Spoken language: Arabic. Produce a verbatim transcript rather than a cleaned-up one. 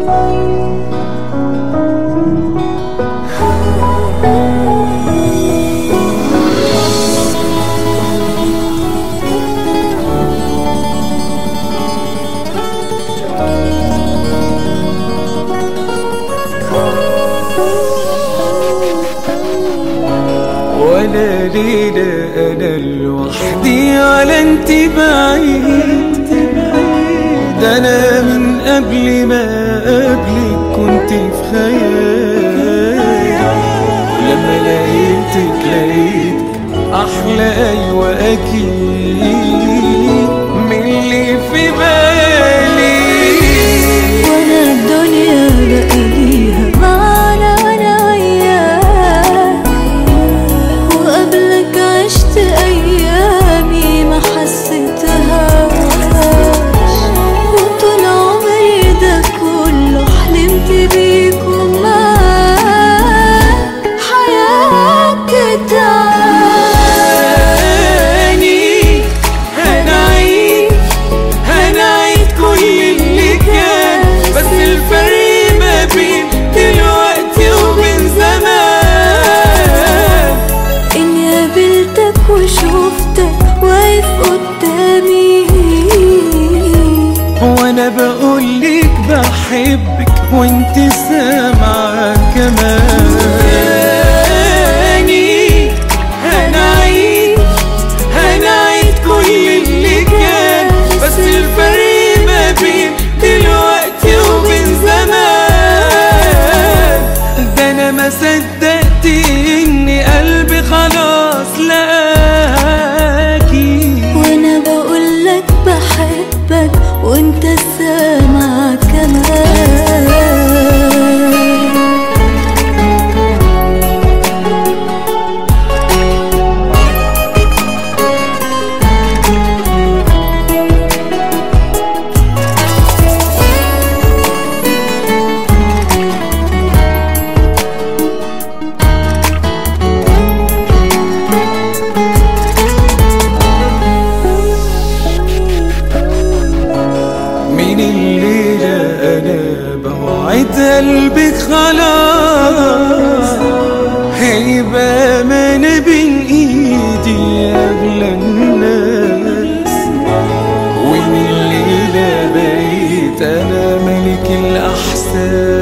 ولا ليلة أنا لوحدي على انت بعيد، ده أنا من قبل ما قبلك كنت في خيال، ولما لقيتك لقيتك أحلى أيوة أكيد من اللي في بالي. وأنا الدنيا بقى ليها معنى وأنا وياك، وقبلك عشت أيامي ما حسيتهاش، وطول عمري ده كله حلمت بيك ومعاك حياتي تعاني. هنعيد هنعيد كل اللي كان، بس الفرق ما بين دلوقتي وبين زمان إني قابلتك وشوفتك واقف قدامي، وانا بقولك بحبك وانت سامعة كمان. هنعيد هنعيد كل اللي كان، بس الفرق ما بين دلوقتي وبين زمان. ده انا ما صدقت ان قلبي خلاص لقاكي، وانا بقولك بحبك وانت سامع كمان. من الليلة أنا بوعد قلبك خلاص هيبقى أمانة بين إيدي أغلى الناس، ومن الليلة بقيت أنا ملك الأحساس.